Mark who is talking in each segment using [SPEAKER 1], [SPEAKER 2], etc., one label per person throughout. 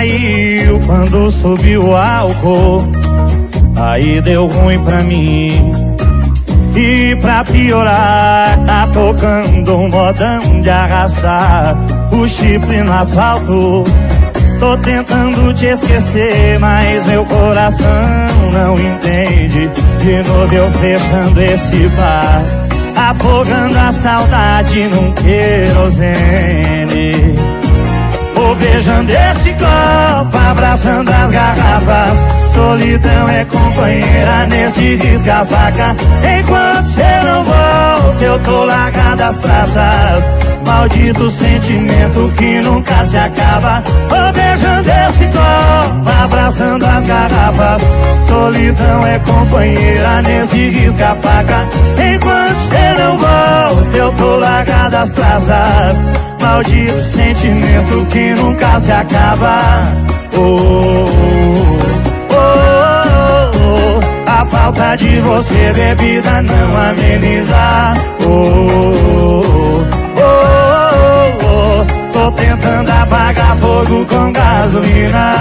[SPEAKER 1] caiu quando subiu o álcool. Aí deu ruim pra mim. E pra piorar, tá tocando um modão de arrastar o chifre no asfalto. Tô tentando te esquecer, mas meu coração não entende. De novo eu fechando esse bar, afogando a saudade num querosene. Vou beijando esse copo, abraçando as garrafas. Solidão é companheira nesse risca-faca. Enquanto cê não volta, eu tô largado às traças. Maldito sentimento que nunca se acaba. Vou beijando esse copo, abraçando as garrafas. Solidão é companheira nesse risca-faca. Enquanto cê não volta, eu tô largado às traças. Maldito sentimento que nunca se acaba. A falta de você, bebida, não ameniza. Tô tentando apagar fogo com gasolina.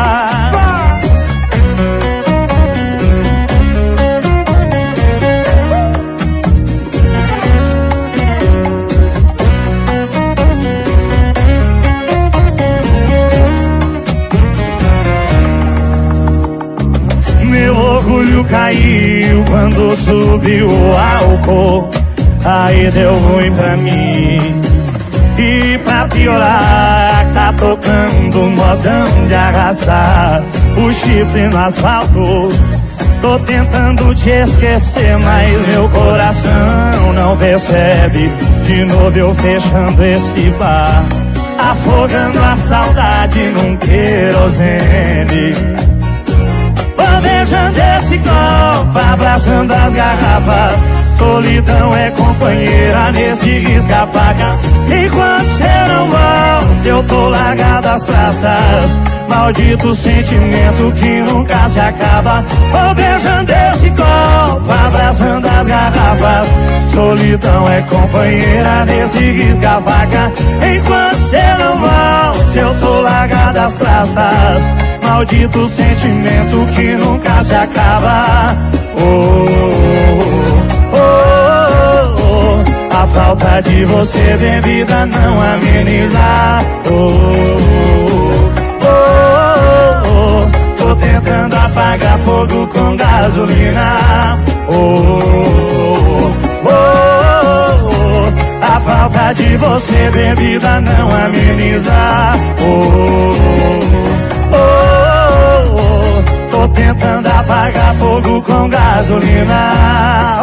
[SPEAKER 1] Meu orgulho caiu quando subiu o álcool. Aí deu ruim pra mim. E pra piorar, tá tocando um modão de arrastar o chifre no asfalto. Tô tentando te esquecer, mas meu coração não percebe. De novo eu fechando esse bar, afogando a saudade num querosene. Vou beijando esse copo, abraçando as garrafas. Solidão é companheira nesse risca-faca. Enquanto cê não volta, eu tô largado às traças. Maldito sentimento que nunca se acaba. Vou beijando esse copo, abraçando as garrafas. Solidão é companheira nesse risca-faca. Enquanto cê não volta, eu tô largado às traças. Maldito sentimento que nunca se acaba. A falta de você, bebida, não ameniza. Tô tentando apagar fogo com gasolina. A falta de você, bebida, não ameniza. Tô tentando apagar fogo com gasolina.